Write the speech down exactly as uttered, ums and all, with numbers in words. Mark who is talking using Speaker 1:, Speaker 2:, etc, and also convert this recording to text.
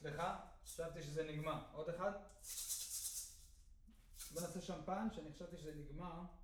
Speaker 1: סליחה, חשבתי שזה נגמר. עוד אחד. בוא נעשה שמפן, שאני חשבתי שזה נגמר.